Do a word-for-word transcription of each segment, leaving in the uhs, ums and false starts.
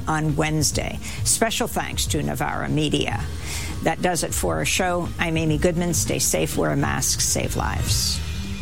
on Wednesday. Special thanks to Novara Media. That does it for our show. I'm Amy Goodman. Stay safe, wear a mask, save lives.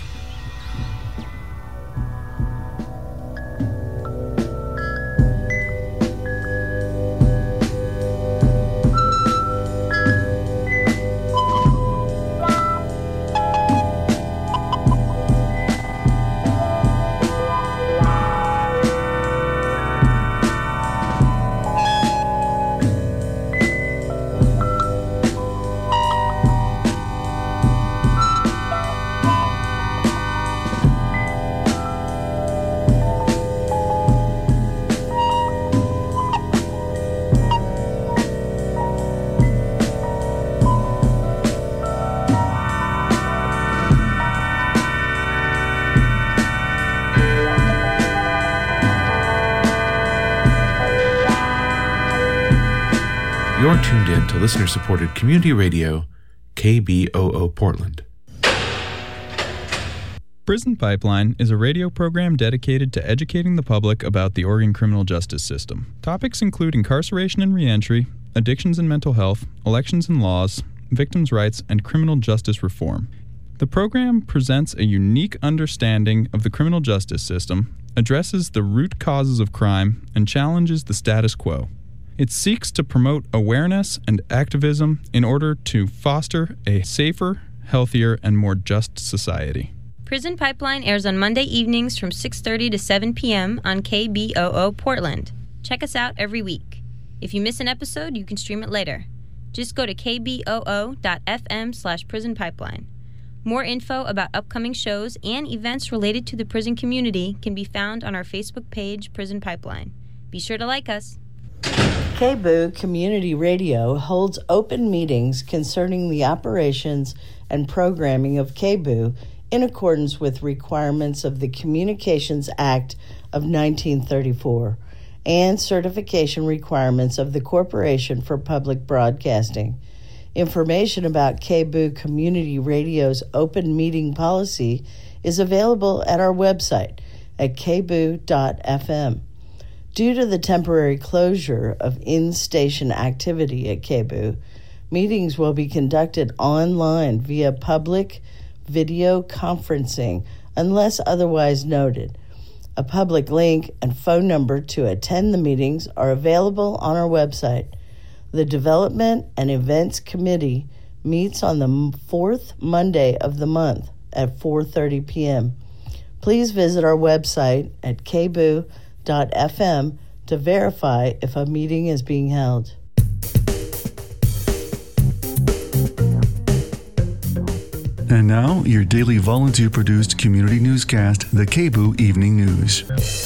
You're tuned in to listener-supported community radio, K B O O Portland. Prison Pipeline is a radio program dedicated to educating the public about the Oregon criminal justice system. Topics include incarceration and reentry, addictions and mental health, elections and laws, victims' rights, and criminal justice reform. The program presents a unique understanding of the criminal justice system, addresses the root causes of crime, and challenges the status quo. It seeks to promote awareness and activism in order to foster a safer, healthier, and more just society. Prison Pipeline airs on Monday evenings from six thirty to seven p.m. on K B O O Portland. Check us out every week. If you miss an episode, you can stream it later. Just go to k b o o dot f m slash prison pipeline. More info about upcoming shows and events related to the prison community can be found on our Facebook page, Prison Pipeline. Be sure to like us. K B O O Community Radio holds open meetings concerning the operations and programming of K B O O in accordance with requirements of the Communications Act of nineteen thirty-four and certification requirements of the Corporation for Public Broadcasting. Information about K B O O Community Radio's open meeting policy is available at our website at k b o o dot f m. Due to the temporary closure of in-station activity at K B O O, meetings will be conducted online via public video conferencing unless otherwise noted. A public link and phone number to attend the meetings are available on our website. The Development and Events Committee meets on the fourth Monday of the month at four thirty p.m. Please visit our website at k b o o dot f m to verify if a meeting is being held. And now, your daily volunteer-produced community newscast, the K B O O Evening News.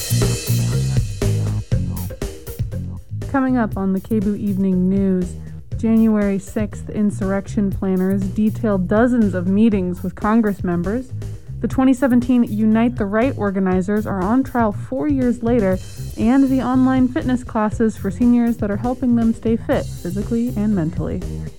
Coming up on the K B O O Evening News, January sixth insurrection planners detailed dozens of meetings with Congress members. The twenty seventeen Unite the Right organizers are on trial four years later, and the online fitness classes for seniors that are helping them stay fit physically and mentally.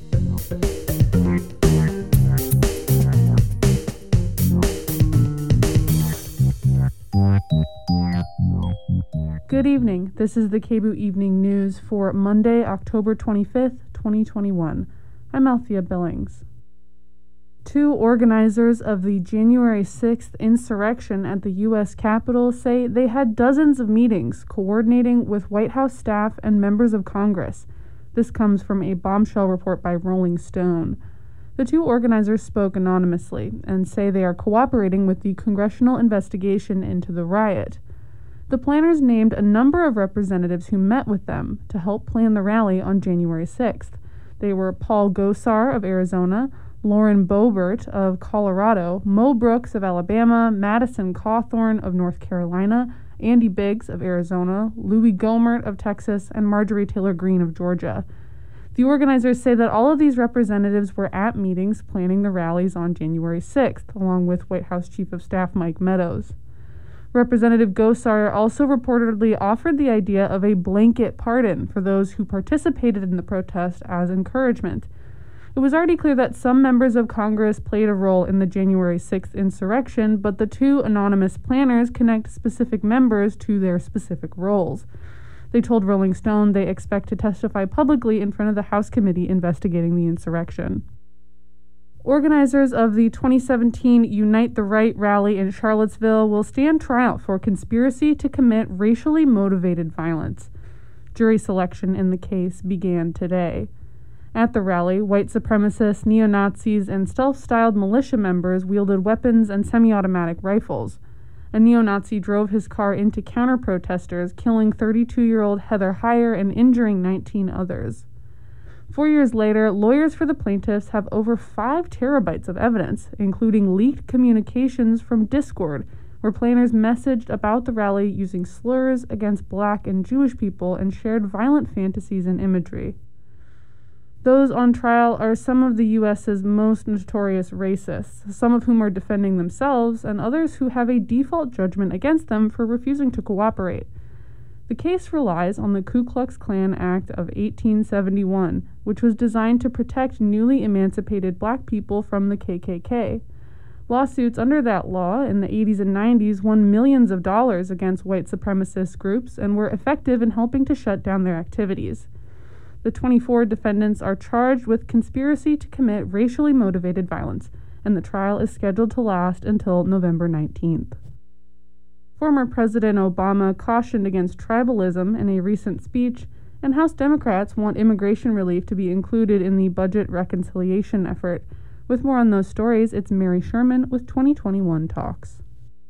Good evening. This is the K B O O Evening News for Monday, October twenty-fifth, twenty twenty-one. I'm Althea Billings. Two organizers of the January sixth insurrection at the U S Capitol say they had dozens of meetings coordinating with White House staff and members of Congress. This comes from a bombshell report by Rolling Stone. The two organizers spoke anonymously and say they are cooperating with the congressional investigation into the riot. The planners named a number of representatives who met with them to help plan the rally on January sixth. They were Paul Gosar of Arizona, Lauren Boebert of Colorado, Mo Brooks of Alabama, Madison Cawthorn of North Carolina, Andy Biggs of Arizona, Louis Gohmert of Texas, and Marjorie Taylor Greene of Georgia. The organizers say that all of these representatives were at meetings planning the rallies on January sixth, along with White House Chief of Staff Mike Meadows. Representative Gosar also reportedly offered the idea of a blanket pardon for those who participated in the protest as encouragement. It was already clear that some members of Congress played a role in the January sixth insurrection, but the two anonymous planners connect specific members to their specific roles. They told Rolling Stone they expect to testify publicly in front of the House committee investigating the insurrection. Organizers of the twenty seventeen Unite the Right rally in Charlottesville will stand trial for conspiracy to commit racially motivated violence. Jury selection in the case began today. At the rally, white supremacists, neo-Nazis, and self-styled militia members wielded weapons and semi-automatic rifles. A neo-Nazi drove his car into counter-protesters, killing thirty-two-year-old Heather Heyer and injuring nineteen others. Four years later, lawyers for the plaintiffs have over five terabytes of evidence, including leaked communications from Discord, where planners messaged about the rally using slurs against black and Jewish people and shared violent fantasies and imagery. Those on trial are some of the U S's most notorious racists, some of whom are defending themselves, and others who have a default judgment against them for refusing to cooperate. The case relies on the Ku Klux Klan Act of eighteen seventy-one, which was designed to protect newly emancipated black people from the K K K. Lawsuits under that law in the eighties and nineties won millions of dollars against white supremacist groups and were effective in helping to shut down their activities. The twenty-four defendants are charged with conspiracy to commit racially motivated violence, and the trial is scheduled to last until November nineteenth. Former President Obama cautioned against tribalism in a recent speech, and House Democrats want immigration relief to be included in the budget reconciliation effort. With more on those stories, it's Mary Sherman with twenty twenty-one Talks.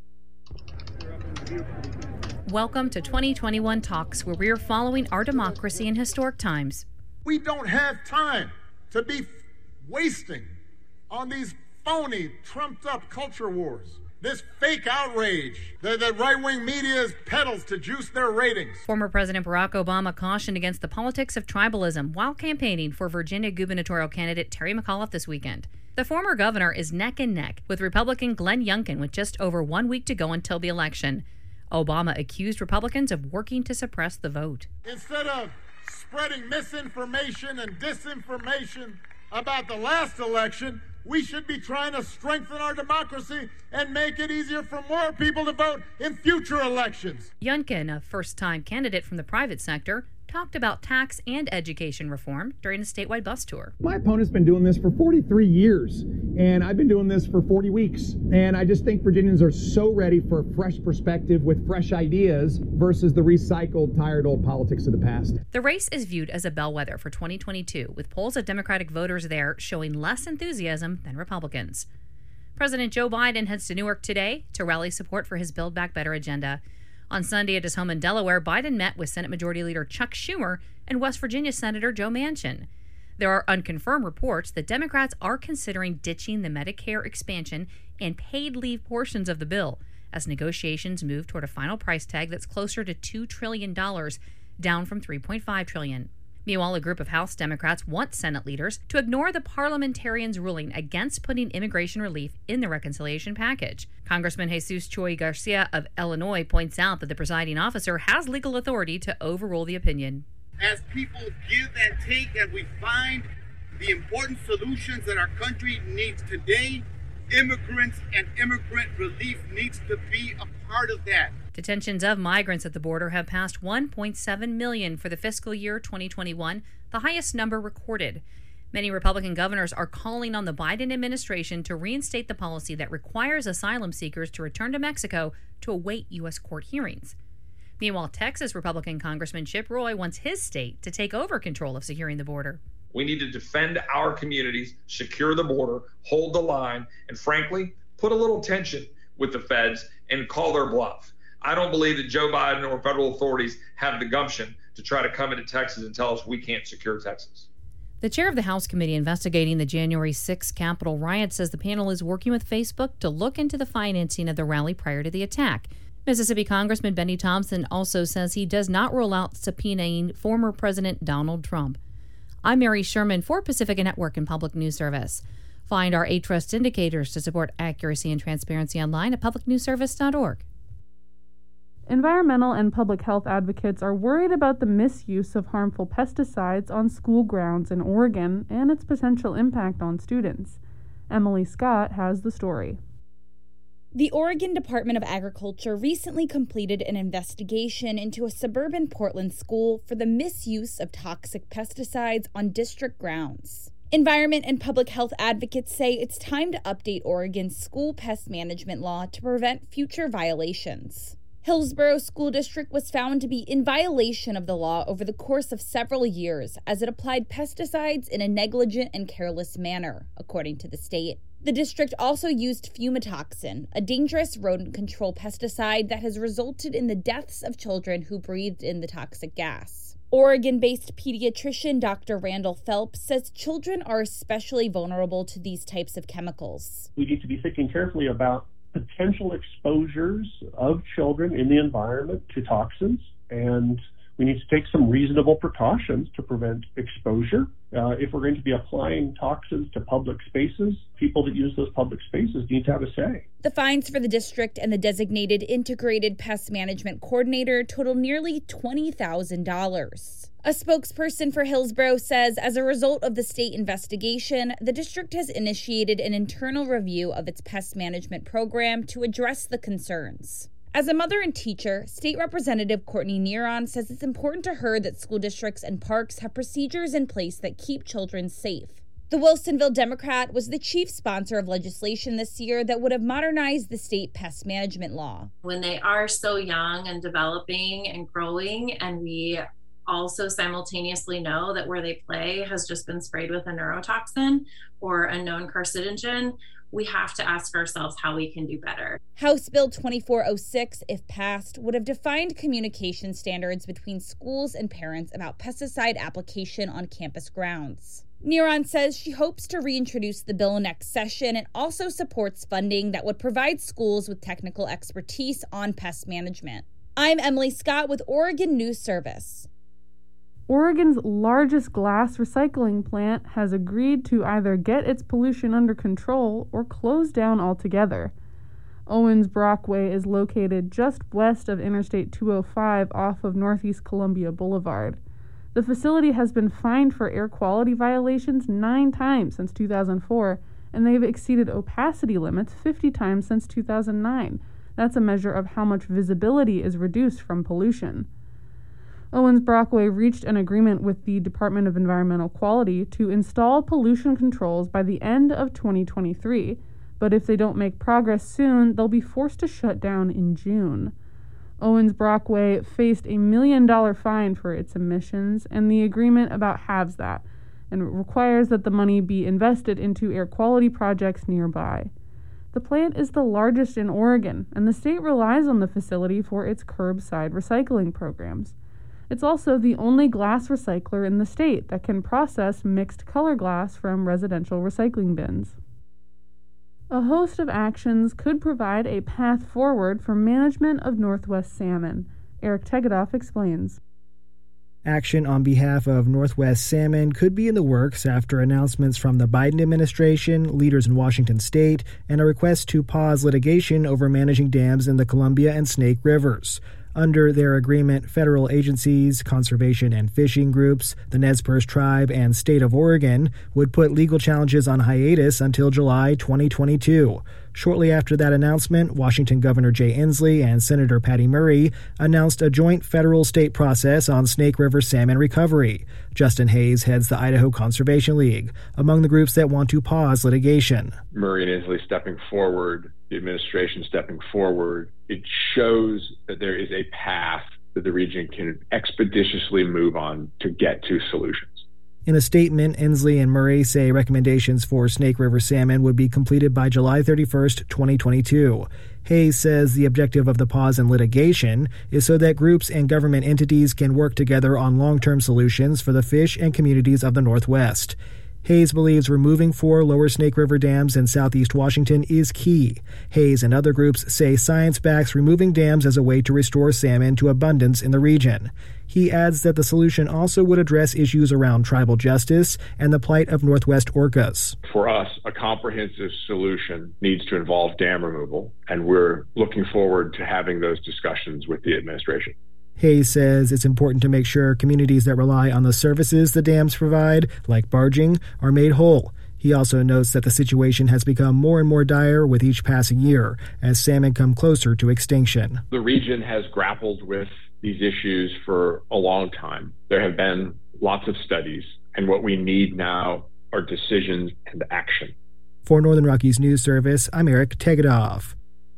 Welcome to twenty twenty-one Talks, where we are following our democracy in historic times. We don't have time to be wasting on these phony, trumped-up culture wars. This fake outrage that the right-wing media peddles to juice their ratings. Former President Barack Obama cautioned against the politics of tribalism while campaigning for Virginia gubernatorial candidate Terry McAuliffe this weekend. The former governor is neck and neck with Republican Glenn Youngkin with just over one week to go until the election. Obama accused Republicans of working to suppress the vote. Instead of spreading misinformation and disinformation about the last election, we should be trying to strengthen our democracy and make it easier for more people to vote in future elections. Youngkin, a first-time candidate from the private sector, talked about tax and education reform during a statewide bus tour. My opponent's been doing this for forty-three years, and I've been doing this for forty weeks. And I just think Virginians are so ready for a fresh perspective with fresh ideas versus the recycled, tired old politics of the past. The race is viewed as a bellwether for twenty twenty-two, with polls of Democratic voters there showing less enthusiasm than Republicans. President Joe Biden heads to Newark today to rally support for his Build Back Better agenda. On Sunday at his home in Delaware, Biden met with Senate Majority Leader Chuck Schumer and West Virginia Senator Joe Manchin. There are unconfirmed reports that Democrats are considering ditching the Medicare expansion and paid leave portions of the bill as negotiations move toward a final price tag that's closer to two trillion dollars, down from three point five trillion dollars. Meanwhile, a group of House Democrats want Senate leaders to ignore the parliamentarians' ruling against putting immigration relief in the reconciliation package. Congressman Jesus Choi Garcia of Illinois points out that the presiding officer has legal authority to overrule the opinion. As people give and take and we find the important solutions that our country needs today, immigrants and immigrant relief needs to be a part of that. Detentions of migrants at the border have passed one point seven million for the fiscal year twenty twenty-one, the highest number recorded. Many Republican governors are calling on the Biden administration to reinstate the policy that requires asylum seekers to return to Mexico to await U S court hearings. Meanwhile, Texas Republican Congressman Chip Roy wants his state to take over control of securing the border. We need to defend our communities, secure the border, hold the line, and frankly, put a little tension with the feds and call their bluff. I don't believe that Joe Biden or federal authorities have the gumption to try to come into Texas and tell us we can't secure Texas. The chair of the House committee investigating the January sixth Capitol riot says the panel is working with Facebook to look into the financing of the rally prior to the attack. Mississippi Congressman Benny Thompson also says he does not rule out subpoenaing former President Donald Trump. I'm Mary Sherman for Pacifica Network and Public News Service. Find our A-Trust indicators to support accuracy and transparency online at public news service dot org. Environmental and public health advocates are worried about the misuse of harmful pesticides on school grounds in Oregon and its potential impact on students. Emily Scott has the story. The Oregon Department of Agriculture recently completed an investigation into a suburban Portland school for the misuse of toxic pesticides on district grounds. Environment and public health advocates say it's time to update Oregon's school pest management law to prevent future violations. Hillsborough School District was found to be in violation of the law over the course of several years as it applied pesticides in a negligent and careless manner, according to the state. The district also used fumitoxin, a dangerous rodent control pesticide that has resulted in the deaths of children who breathed in the toxic gas. Oregon-based pediatrician Doctor Randall Phelps says children are especially vulnerable to these types of chemicals. We need to be thinking carefully about potential exposures of children in the environment to toxins, and we need to take some reasonable precautions to prevent exposure. Uh, if we're going to be applying toxins to public spaces, people that use those public spaces need to have a say. The fines for the district and the designated integrated pest management coordinator total nearly twenty thousand dollars. A spokesperson for Hillsborough says as a result of the state investigation, the district has initiated an internal review of its pest management program to address the concerns. As a mother and teacher, State Representative Courtney Neron says it's important to her that school districts and parks have procedures in place that keep children safe. The Wilsonville Democrat was the chief sponsor of legislation this year that would have modernized the state pest management law. When they are so young and developing and growing, and we also simultaneously know that where they play has just been sprayed with a neurotoxin or a known carcinogen, we have to ask ourselves how we can do better. House Bill twenty-four oh six, if passed, would have defined communication standards between schools and parents about pesticide application on campus grounds. Neron says she hopes to reintroduce the bill next session and also supports funding that would provide schools with technical expertise on pest management. I'm Emily Scott with Oregon News Service. Oregon's largest glass recycling plant has agreed to either get its pollution under control or close down altogether. Owens Brockway is located just west of Interstate two oh five off of Northeast Columbia Boulevard. The facility has been fined for air quality violations nine times since two thousand four, and they've exceeded opacity limits fifty times since two thousand nine. That's a measure of how much visibility is reduced from pollution. Owens Brockway reached an agreement with the Department of Environmental Quality to install pollution controls by the end of twenty twenty-three, but if they don't make progress soon, they'll be forced to shut down in June. Owens Brockway faced a million dollar fine for its emissions, and the agreement about halves that, and it requires that the money be invested into air quality projects nearby. The plant is the largest in Oregon, and the state relies on the facility for its curbside recycling programs. It's also the only glass recycler in the state that can process mixed color glass from residential recycling bins. A host of actions could provide a path forward for management of Northwest salmon. Eric Tegedoff explains. Action on behalf of Northwest Salmon could be in the works after announcements from the Biden administration, leaders in Washington state, and a request to pause litigation over managing dams in the Columbia and Snake Rivers. Under their agreement, federal agencies, conservation and fishing groups, the Nez Perce Tribe, and State of Oregon would put legal challenges on hiatus until July twenty twenty-two. Shortly after that announcement, Washington Governor Jay Inslee and Senator Patty Murray announced a joint federal-state process on Snake River salmon recovery. Justin Hayes heads the Idaho Conservation League, among the groups that want to pause litigation. Murray and Inslee stepping forward, the administration stepping forward, it shows that there is a path that the region can expeditiously move on to get to solutions. In a statement, Inslee and Murray say recommendations for Snake River salmon would be completed by July thirty-first, twenty twenty-two. Hayes says the objective of the pause in litigation is so that groups and government entities can work together on long-term solutions for the fish and communities of the Northwest. Hayes believes removing four lower Snake River dams in southeast Washington is key. Hayes and other groups say science backs removing dams as a way to restore salmon to abundance in the region. He adds that the solution also would address issues around tribal justice and the plight of Northwest orcas. For us, a comprehensive solution needs to involve dam removal, and we're looking forward to having those discussions with the administration. Hayes says it's important to make sure communities that rely on the services the dams provide, like barging, are made whole. He also notes that the situation has become more and more dire with each passing year as salmon come closer to extinction. The region has grappled with these issues for a long time. There have been lots of studies, and what we need now are decisions and action. For Northern Rockies News Service, I'm Eric Tegedoff.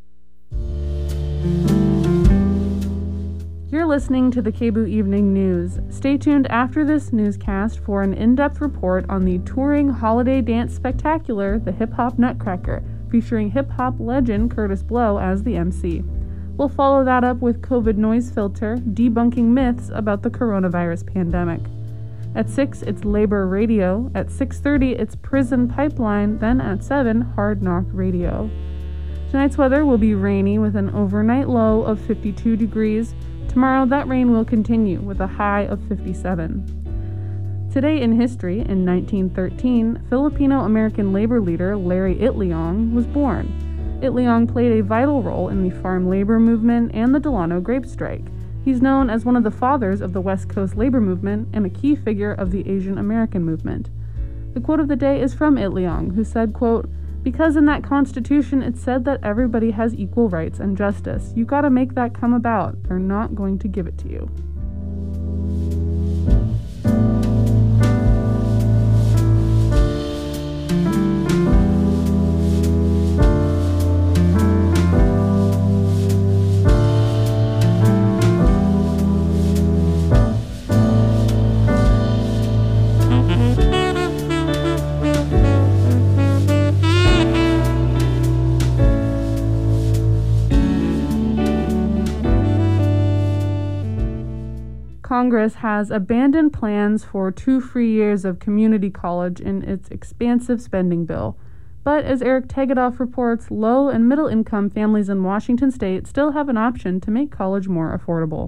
You're listening to the K B O O Evening News. Stay tuned after this newscast for an in-depth report on the touring holiday dance spectacular, the Hip Hop Nutcracker, featuring hip-hop legend Curtis Blow as the M C. We'll follow that up with COVID Noise Filter, debunking myths about the coronavirus pandemic. At six, it's Labor Radio. At six thirty, it's Prison Pipeline. Then at seven, Hard Knock Radio. Tonight's weather will be rainy with an overnight low of fifty-two degrees. Tomorrow, that rain will continue with a high of fifty-seven. Today in history, in nineteen thirteen, Filipino-American labor leader Larry Itliong was born. Itliong played a vital role in the farm labor movement and the Delano grape strike. He's known as one of the fathers of the West Coast labor movement and a key figure of the Asian American movement. The quote of the day is from Itliong, who said, quote, "Because in that Constitution it said that everybody has equal rights and justice. You gotta make that come about. They're not going to give it to you." Congress has abandoned plans for two free years of community college in its expansive spending bill. But as Eric Tegedoff reports, low and middle income families in Washington state still have an option to make college more affordable.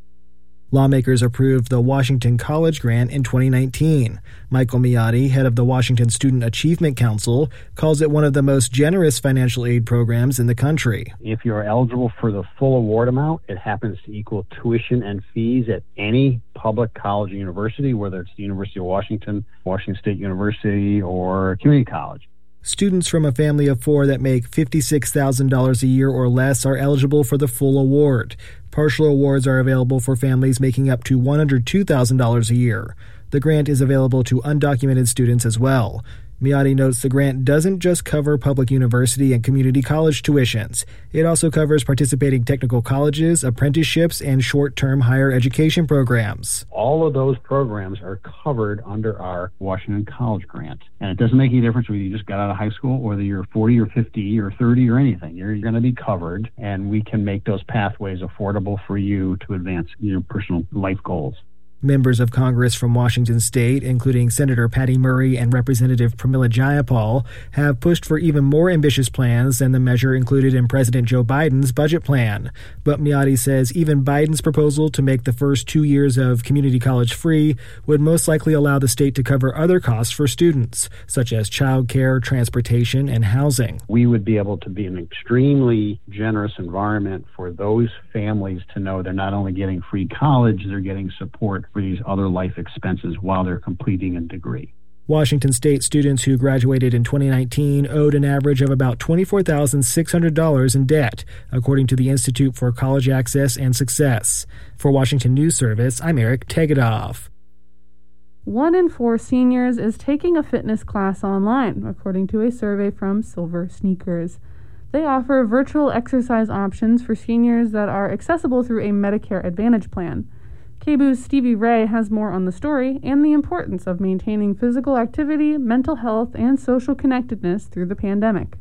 Lawmakers approved the Washington College Grant in twenty nineteen. Michael Miotti, head of the Washington Student Achievement Council, calls it one of the most generous financial aid programs in the country. If you're eligible for the full award amount, it happens to equal tuition and fees at any public college or university, whether it's the University of Washington, Washington State University, or community college. Students from a family of four that make fifty-six thousand dollars a year or less are eligible for the full award. Partial awards are available for families making up to one hundred two thousand dollars a year. The grant is available to undocumented students as well. Miotti notes the grant doesn't just cover public university and community college tuitions. It also covers participating technical colleges, apprenticeships, and short-term higher education programs. All of those programs are covered under our Washington College Grant. And it doesn't make any difference whether you just got out of high school or whether you're forty or fifty or thirty or anything. You're going to be covered, and we can make those pathways affordable for you to advance your personal life goals. Members of Congress from Washington state, including Senator Patty Murray and Representative Pramila Jayapal, have pushed for even more ambitious plans than the measure included in President Joe Biden's budget plan. But Miotti says even Biden's proposal to make the first two years of community college free would most likely allow the state to cover other costs for students, such as child care, transportation, and housing. We would be able to be an extremely generous environment for those families to know they're not only getting free college, they're getting support for these other life expenses while they're completing a degree. Washington state students who graduated in twenty nineteen owed an average of about twenty-four thousand six hundred dollars in debt, according to the Institute for College Access and Success. For Washington News Service, I'm Eric Tegedoff. One in four seniors is taking a fitness class online, according to a survey from Silver Sneakers. They offer virtual exercise options for seniors that are accessible through a Medicare Advantage plan. K B O O's Stevie Ray has more on the story and the importance of maintaining physical activity, mental health, and social connectedness through the pandemic.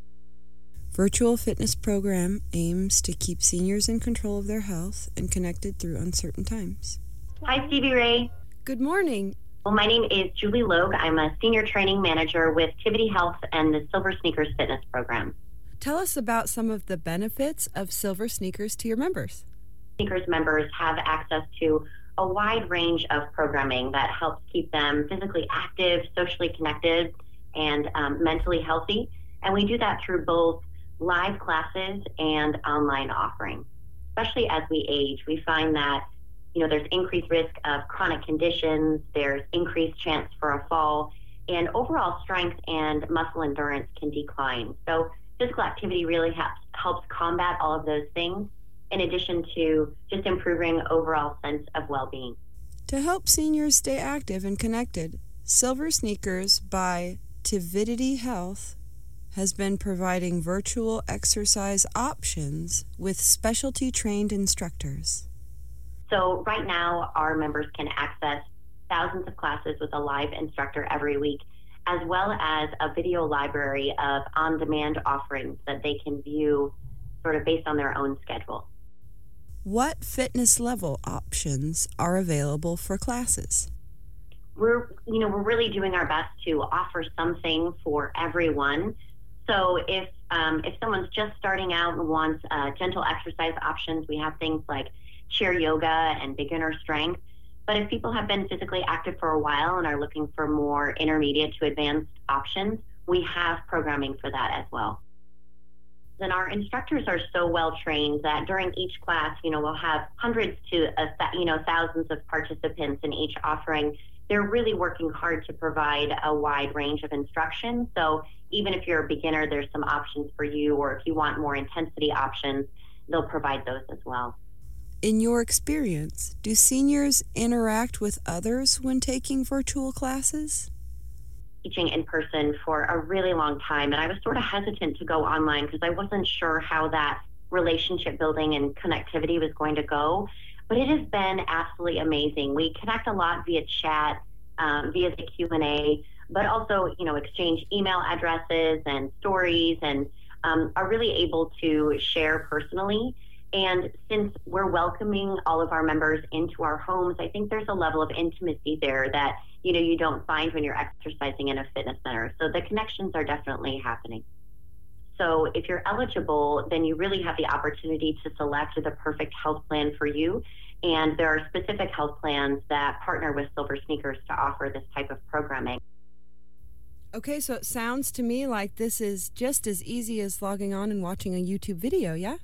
Virtual Fitness Program aims to keep seniors in control of their health and connected through uncertain times. Hi, Stevie Ray. Good morning. Well, my name is Julie Logue. I'm a senior training manager with Tivity Health and the Silver Sneakers Fitness Program. Tell us about some of the benefits of Silver Sneakers to your members. Sneakers members have access to a wide range of programming that helps keep them physically active, socially connected, and um, mentally healthy. And we do that through both live classes and online offerings. Especially as we age, we find that, you know, there's increased risk of chronic conditions, there's increased chance for a fall, and overall strength and muscle endurance can decline. So physical activity really helps, helps combat all of those things, in addition to just improving overall sense of well-being. To help seniors stay active and connected, Silver Sneakers by Tividity Health has been providing virtual exercise options with specialty trained instructors. So right now, our members can access thousands of classes with a live instructor every week, as well as a video library of on-demand offerings that they can view sort of based on their own schedule. What fitness level options are available for classes? We're, you know, we're really doing our best to offer something for everyone. So if um, if someone's just starting out and wants uh, gentle exercise options, we have things like chair yoga and beginner strength. But if people have been physically active for a while and are looking for more intermediate to advanced options, we have programming for that as well. And our instructors are so well trained that during each class, you know, we'll have hundreds to, a, you know, thousands of participants in each offering. They're really working hard to provide a wide range of instruction. So even if you're a beginner, there's some options for you, or if you want more intensity options, they'll provide those as well. In your experience, do seniors interact with others when taking virtual classes? Teaching in person for a really long time, and I was sort of hesitant to go online because I wasn't sure how that relationship building and connectivity was going to go. But it has been absolutely amazing. We connect a lot via chat, um, via the Q and A, but also, you know, exchange email addresses and stories, and um, are really able to share personally. And since we're welcoming all of our members into our homes, I think there's a level of intimacy there that, you know, you don't find when you're exercising in a fitness center. So the connections are definitely happening. So if you're eligible, then you really have the opportunity to select the perfect health plan for you. And there are specific health plans that partner with Silver Sneakers to offer this type of programming. Okay, so it sounds to me like this is just as easy as logging on and watching a YouTube video, yeah?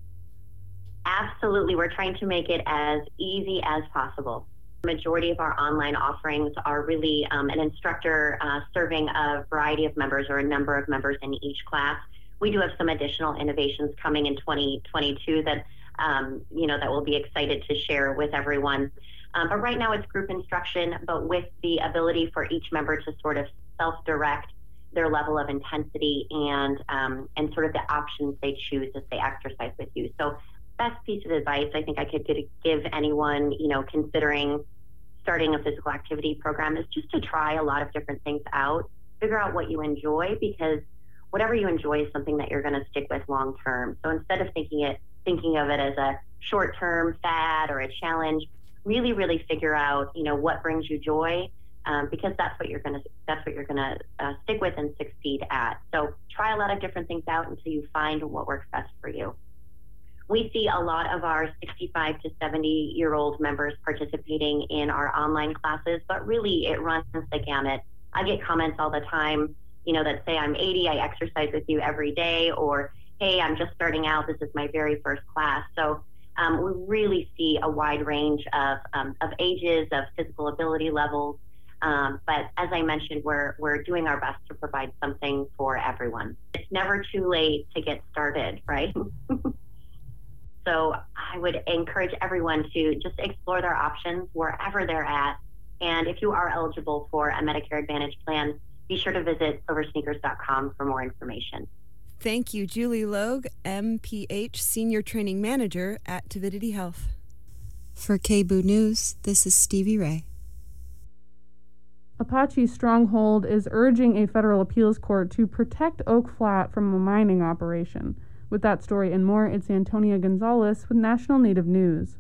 Absolutely. We're trying to make it as easy as possible. The majority of our online offerings are really um, an instructor uh, serving a variety of members or a number of members in each class. We do have some additional innovations coming in twenty twenty-two that, um, you know, that we'll be excited to share with everyone. Um, but right now it's group instruction, but with the ability for each member to sort of self-direct their level of intensity and um, and sort of the options they choose as they exercise with you. So best piece of advice I think I could give anyone, you know, considering starting a physical activity program is just to try a lot of different things out, figure out what you enjoy, because whatever you enjoy is something that you're going to stick with long term. So instead of thinking it, thinking of it as a short term fad or a challenge, really, really figure out, you know, what brings you joy, um, because that's what you're going to that's what you're going to uh, stick with and succeed at. So try a lot of different things out until you find what works best for you. We see a lot of our sixty-five to seventy year old members participating in our online classes, but really it runs the gamut. I get comments all the time, you know, that say I'm eighty, I exercise with you every day, or hey, I'm just starting out, this is my very first class. So um, we really see a wide range of, um, of ages, of physical ability levels. Um, but as I mentioned, we're, we're doing our best to provide something for everyone. It's never too late to get started, right? So I would encourage everyone to just explore their options wherever they're at. And if you are eligible for a Medicare Advantage plan, be sure to visit silver sneakers dot com for more information. Thank you, Julie Logue, M P H Senior Training Manager at Tividity Health. For K B O O News, this is Stevie Ray. Apache Stronghold is urging a federal appeals court to protect Oak Flat from a mining operation. With that story and more, it's Antonia Gonzalez with National Native News.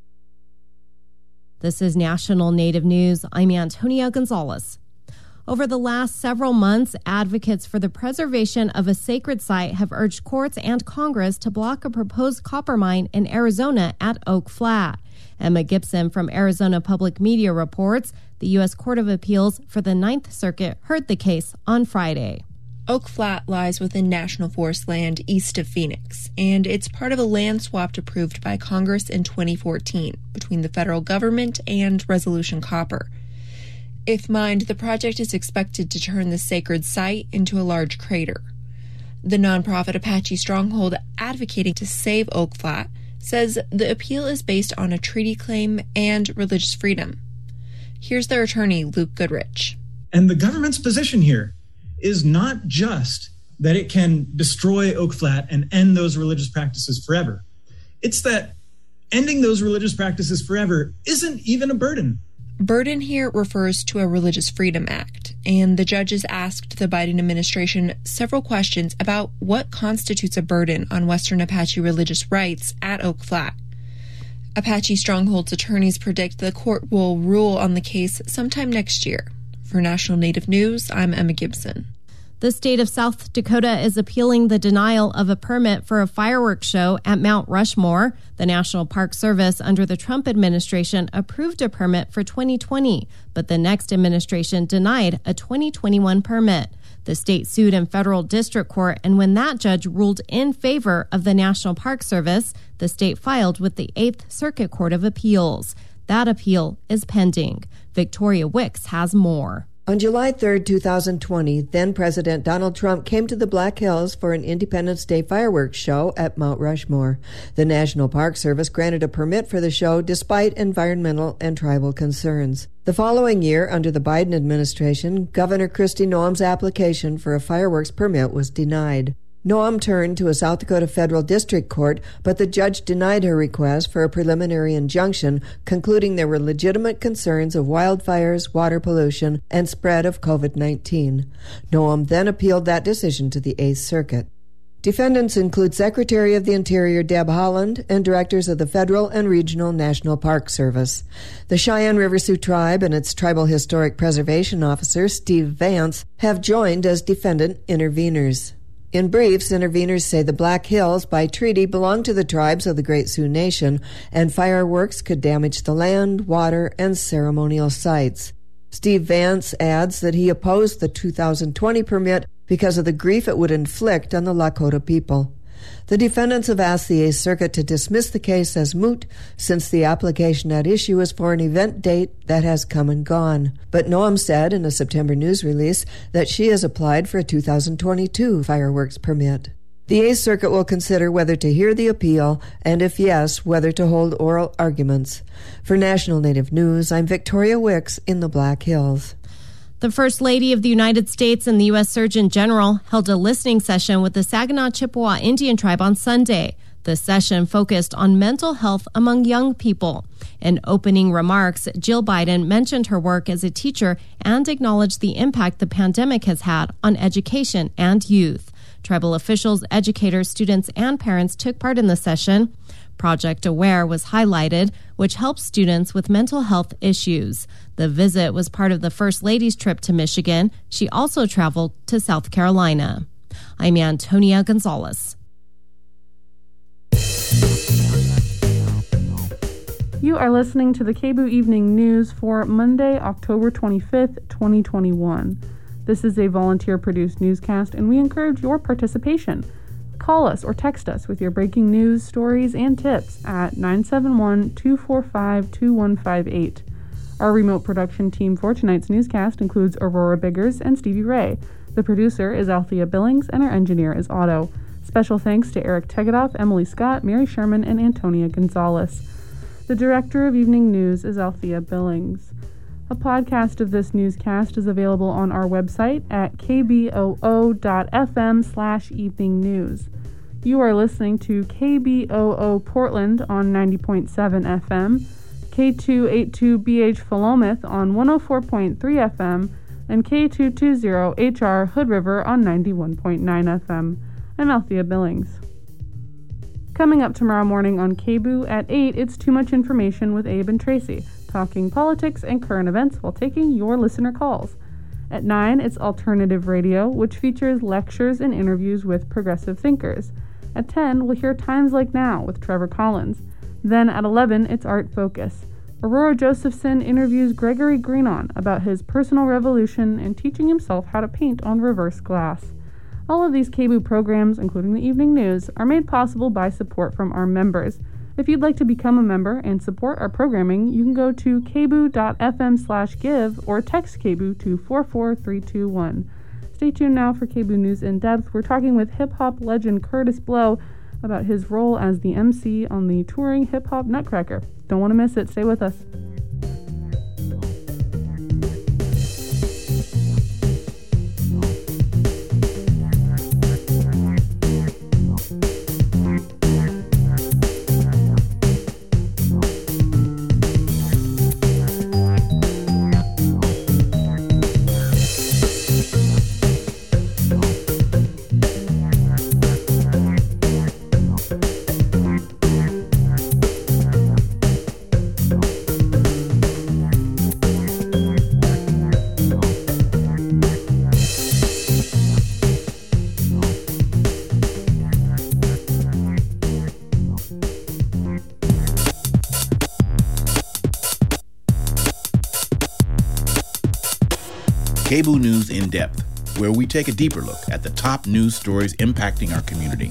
This is National Native News. I'm Antonia Gonzalez. Over the last several months, advocates for the preservation of a sacred site have urged courts and Congress to block a proposed copper mine in Arizona at Oak Flat. Emma Gibson from Arizona Public Media reports the U S Court of Appeals for the Ninth Circuit heard the case on Friday. Oak Flat lies within National Forest land east of Phoenix, and it's part of a land swap approved by Congress in twenty fourteen between the federal government and Resolution Copper. If mined, the project is expected to turn the sacred site into a large crater. The nonprofit Apache Stronghold, advocating to save Oak Flat, says the appeal is based on a treaty claim and religious freedom. Here's their attorney, Luke Goodrich. And the government's position here is not just that it can destroy Oak Flat and end those religious practices forever. It's that ending those religious practices forever isn't even a burden. Burden here refers to a Religious Freedom Act, and the judges asked the Biden administration several questions about what constitutes a burden on Western Apache religious rights at Oak Flat. Apache Stronghold's attorneys predict the court will rule on the case sometime next year. For National Native News, I'm Emma Gibson. The state of South Dakota is appealing the denial of a permit for a fireworks show at Mount Rushmore. The National Park Service under the Trump administration approved a permit for twenty twenty, but the next administration denied a twenty twenty-one permit. The state sued in federal district court, and when that judge ruled in favor of the National Park Service, the state filed with the Eighth Circuit Court of Appeals. That appeal is pending. Victoria Wicks has more. On July third, two thousand twenty, then-President Donald Trump came to the Black Hills for an Independence Day fireworks show at Mount Rushmore. The National Park Service granted a permit for the show despite environmental and tribal concerns. The following year, under the Biden administration, Governor Kristi Noem's application for a fireworks permit was denied. Noem turned to a South Dakota federal district court, but the judge denied her request for a preliminary injunction, concluding there were legitimate concerns of wildfires, water pollution, and spread of covid nineteen. Noem then appealed that decision to the Eighth Circuit. Defendants include Secretary of the Interior Deb Haaland and directors of the Federal and Regional National Park Service. The Cheyenne River Sioux Tribe and its Tribal Historic Preservation Officer, Steve Vance, have joined as defendant interveners. In briefs, interveners say the Black Hills, by treaty, belong to the tribes of the Great Sioux Nation, and fireworks could damage the land, water, and ceremonial sites. Steve Vance adds that he opposed the two thousand twenty permit because of the grief it would inflict on the Lakota people. The defendants have asked the Eighth Circuit to dismiss the case as moot, since the application at issue is for an event date that has come and gone. But Noem said in a September news release that she has applied for a two thousand twenty-two fireworks permit. The Eighth Circuit will consider whether to hear the appeal, and if yes, whether to hold oral arguments. For National Native News, I'm Victoria Wicks in the Black Hills. The First Lady of the United States and the U S Surgeon General held a listening session with the Saginaw Chippewa Indian Tribe on Sunday. The session focused on mental health among young people. In opening remarks, Jill Biden mentioned her work as a teacher and acknowledged the impact the pandemic has had on education and youth. Tribal officials, educators, students, and parents took part in the session. Project Aware was highlighted, which helps students with mental health issues. The visit was part of the First Lady's trip to Michigan. She also traveled to South Carolina. I'm Antonia Gonzalez. You are listening to the K B O O Evening News for Monday, October twenty-fifth, twenty twenty-one. This is a volunteer-produced newscast, and we encourage your participation. Call us or text us with your breaking news, stories, and tips at nine seven one, two four five, two one five eight. Our remote production team for tonight's newscast includes Aurora Biggers and Stevie Ray. The producer is Althea Billings, and our engineer is Otto. Special thanks to Eric Tegedoff, Emily Scott, Mary Sherman, and Antonia Gonzalez. The director of Evening News is Althea Billings. A podcast of this newscast is available on our website at k b o o dot f m slash evening news. You are listening to K B O O Portland on ninety point seven F M, K two eighty-two B H Philomath on one oh four point three F M, and K two twenty H R Hood River on ninety-one point nine F M. I'm Althea Billings. Coming up tomorrow morning on K B O O at eight, it's Too Much Information with Abe and Tracy, talking politics and current events while taking your listener calls. At nine, it's Alternative Radio, which features lectures and interviews with progressive thinkers. At ten, we'll hear Times Like Now with Trevor Collins. Then at eleven, it's Art Focus. Aurora Josephson interviews Gregory Greenon about his personal revolution and teaching himself how to paint on reverse glass. All of these K B O O programs, including the evening news, are made possible by support from our members. If you'd like to become a member and support our programming, you can go to kboo.fm slash give or text KBOO to four four three two one. Stay tuned now for KBOO News in Depth. We're talking with hip-hop legend Kurtis Blow about his role as the M C on the touring hip-hop Nutcracker. Don't want to miss it. Stay with us. KBOO News in Depth, where we take a deeper look at the top news stories impacting our community.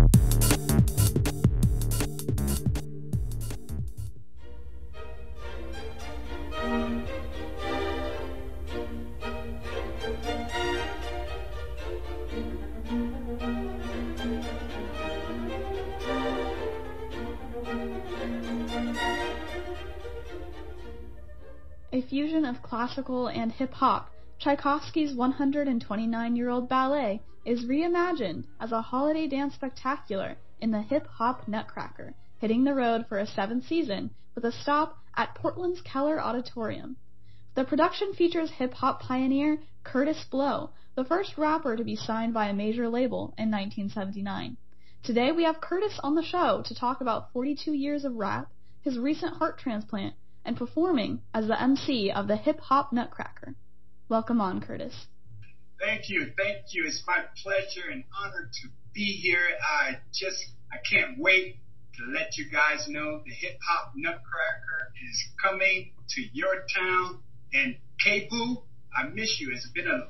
A fusion of classical and hip-hop, Tchaikovsky's one hundred twenty-nine-year-old ballet is reimagined as a holiday dance spectacular in the hip-hop Nutcracker, hitting the road for a seventh season with a stop at Portland's Keller Auditorium. The production features hip-hop pioneer Kurtis Blow, the first rapper to be signed by a major label in nineteen seventy-nine. Today we have Kurtis on the show to talk about forty-two years of rap, his recent heart transplant, and performing as the M C of the hip-hop Nutcracker. Welcome on, Kurtis. Thank you, thank you. It's my pleasure and honor to be here. I just, I can't wait to let you guys know the Hip Hop Nutcracker is coming to your town. And KBOO, I miss you. It's been a